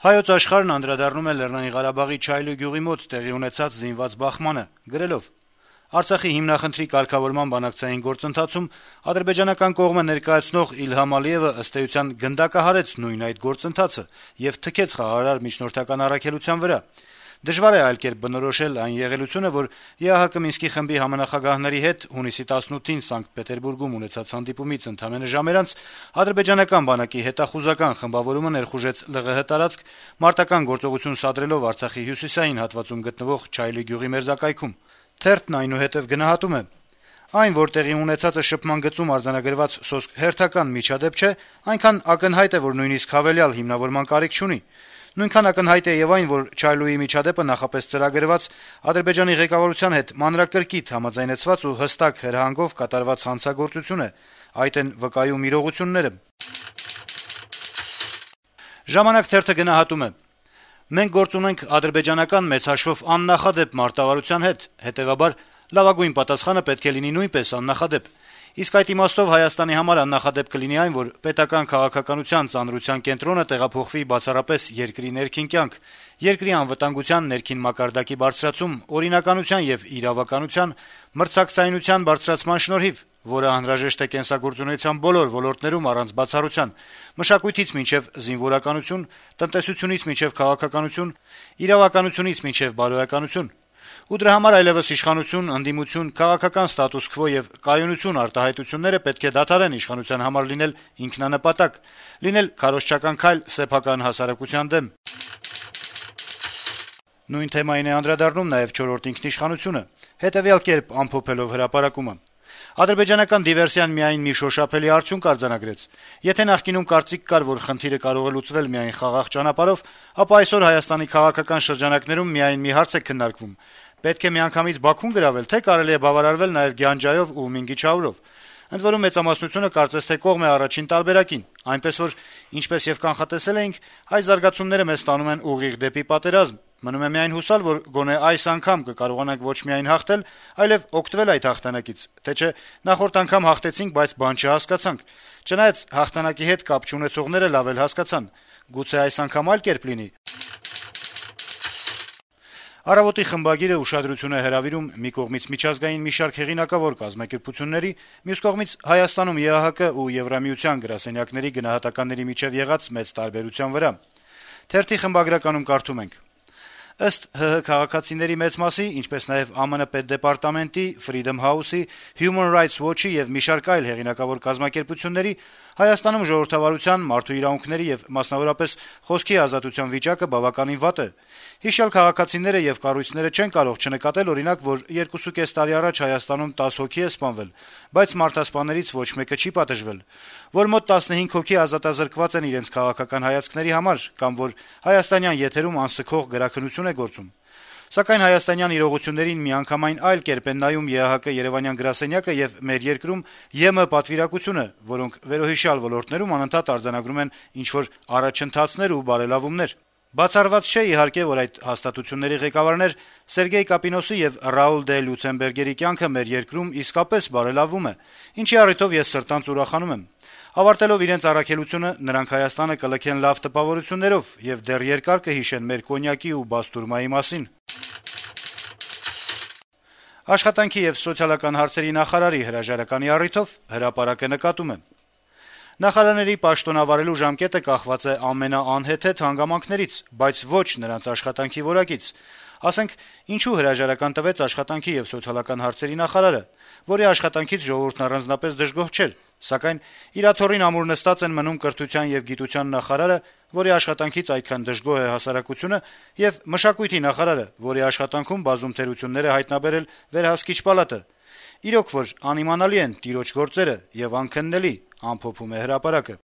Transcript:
Հայոց աշխարհն անդրադառնում է Լեռնային Ղարաբաղի Չայլու գյուղի մոտ տեղի ունեցած զինված բախմանը, գրելով. Արցախի հիմնախնդրի կարգավորման բանակցային գործընթացում ադրբեջանական կողմը ներկայացնող Իլհամ Ալիևը ըստ էության գնդակահարեց նույն այդ գործընթացը եւ թքեց խաղաղարար միջնորդական առաքելության վրա։ Դժվար է այլ կերպ բնորոշել այն եղելությունը, որ ԵԱՀԿ Մինսկի խմբի համանախագահների հետ հունիսի 18-ին Սանկտ Պետերբուրգում ունեցած հանդիպումից ընդամենը ժամեր անց ադրբեջանական բանակի հետախուզական խմբավորումը ներխուժեց ԼՂՀ տարածք, մարտական գործողություն սադրելով Արցախի հյուսիսային հատվածում գտնվող Չայլի գյուղի մերձակայքում։ Թերթն այնուհետև գնահատում է. Այն, որ տեղի ունեցածը շփման գծում արձանագրված սոսկ հերթական միջադեպ չէ, այնքան ակնհայտ է, որ նույնիսկ հավելյալ հիմնավորման կարիք չունի։ Նույնքան ակնհայտ է եւ այն, որ Չայլուի միջադեպը նախապես ծրագրված Ադրբեջանի ղեկավարության հետ մանրակրկիտ համաձայնեցված ու հստակ հրահանգով կատարված հանցագործություն է, այդ են վկայում իրողությունները։ Ժամանակ թերթը գնահատում է. Մենք գործ ունենք ադրբեջանական մեծ հաշվով աննախադեպ մարտավարության հետ, հետեւաբար լավագույն պատասխանը պետք է լինի նույնպես աննախադեպ։ Իսկ այդ իմաստով Հայաստանի համար աննախադեպ կլինի այն, որ պետական քաղաքականության ծանրության կենտրոնը տեղափոխվի բացառապես երկրի ներքին կյանք, երկրի անվտանգության ներքին մակարդակի բարձրացում, օրինականության եւ իրավականության, մրցակցայնության բարձրացման շնորհիվ, որը անհրաժեշտ է կենսագործունեության բոլոր ոլորտներում առանց բացառության, մշակույթից մինչև զինվորականություն, տնտեսությունից մինչև քաղաքականություն, իրավականությունից մինչև բարոյականություն։ Ու դրա համար այլևս իշխանություն, ընդդիմություն, քաղաքական ստատուս քվո եւ կայունություն արտահայտությունները պետք է դադարեն իշխանության համար լինել ինքնանպատակ, լինել քարոզչական քայլ սեփական հասարակության դեմ։ Նույն թեմային է անդրադառնում նաեւ չորրորդ ինքնիշխանությունը, հետեւյալ կերպ ամփոփելով հրապարակումը. Ադրբեջանական դիվերսիան միայն մի շոշափելի արդյունք արձանագրեց։ Եթե նախկինում կարծիք կար, որ խնդիրը կարող է լուծվել միայն խաղաղ ճանապարհով, ապա այսօր Հայաստանի քաղաքական շրջանակներում միայն մի հարց է քննարկվում. պետք է միանգամից Բաքուն գրավել, թե կարելի է բավարարվել նաեւ Գյանջայով ու Մինգիչաուրով։ Ընդ որում մեծամասնությունը կարծես թե կողմ է առաջին տարբերակին, այնպես որ, ինչպես եւ կանխատեսել էինք, այս զարգացումները մեզ տանում են ուղիղ դեպի պատերազմ։ Մնում է միայն հուսալ, որ գոնե այս անգամ կկարողանանք ոչ միայն հաղթել, այլև օգտվել այդ հաղթանակից, թե չէ նախորդ անգամ հաղթեցինք, բայց բան չհասկացանք։ Չնայած հաղթանակի հետ կապ չունեցողները լավ էլ հասկացան, գուցե այս անգամ այլ կերպ լինի։ Առավոտի խմբագիրը ուշադրություն է հրավիրում մի կողմից միջազգային մի շարք հեղինակավոր կազմակերպությունների, մյուս կողմից Հայաստանում ԵԱՀԿ ու Եվրամիության գրասենյակների գնահատականների միջև եղած մեծ տարբերության վրա։ Թերթի խմբագրականում կարդում ենք. Ըստ ՀՀ քաղաքացիների մեծ մասի, ինչպես նաև ԱՄՆ պետդեպարտամենտի, Freedom House-ի, Human Rights Watch-ի եւ մի շարք այլ հեղինակավոր կազմակերպությունների Հայաստանում ժողովրդավարության, մարդու իրավունքների եւ մասնավորապես խոսքի ազատության վիճակը բավականին վատ է։ Հիշյալ քաղաքացիները եւ կառույցները չեն կարող չնկատել, օրինակ, որ 2.5 տարի առաջ Հայաստանում 10 հոգի է սպանվել, բայց մարդասպաններից ոչ մեկը չի պատժվել, որ մոտ 15 հոգի ազատազրկված են իրենց քաղաքական հայացքների համար, կամ որ հայաստանյան եթերում անսքող գրաքննություն է գործում։ Սակայն հայաստանյան իրողություններին միանգամայն այլ կերպ են նայում ԵԱՀԿ Երևանյան գրասենյակը եւ մեր երկրում ԵՄ պատվիրակությունը, որոնք վերոհիշյալ ոլորտներում անընդհատ արձանագրում են ինչ-որ առաջընթացներ ու բարելավումներ։ Բացառված չէ իհարկե, որ այդ հաստատությունների ղեկավարներ Սերգեյ Կապինոսի եւ Ռաուլ դե Լյուցենբերգերի կյանքը մեր երկրում իսկապես բարելավում է, ինչի առիթով ես սրտանց ուրախանում եմ։ Ավարտելով իրենց առաքելությունը, նրանք Հայաստանը կլքեն լավ տպավորություններով եւ դեռ երկար կհիշեն մեր կոնյակի ու բաստուրմայի մասին։ Աշխատանքի եւ սոցիալական հարցերի նախարարի հրաժարականի առիթով հրապարակը նկատում է. Նախարարների պաշտոնավարելու ժամկետը կախված է ամենաանհեթեթ հանգամանքներից, բայց ոչ նրանց աշխատանքի որակից։ Ասենք, ինչու հրաժարական տվեց աշխատանքի եւ սոցիալական հարցերի նախարարը, որի աշխատանքից ժողովուրդն առանձնապես դժգոհ չէր, սակայն իր աթոռին ամուր նստած են մնում կրթության եւ գիտության նախարարը, որի աշխատանքից այդքան դժգոհ է հասարակությունը, եւ մշակույթի նախարարը, որի աշխատանքում բազում թերություններ է հայտնաբերել վերահսկիչ պալատը։ Իրոք որ անիմանալի են տիրոջ գործերը եւ անքննելի, ամփոփում է հրապարակը։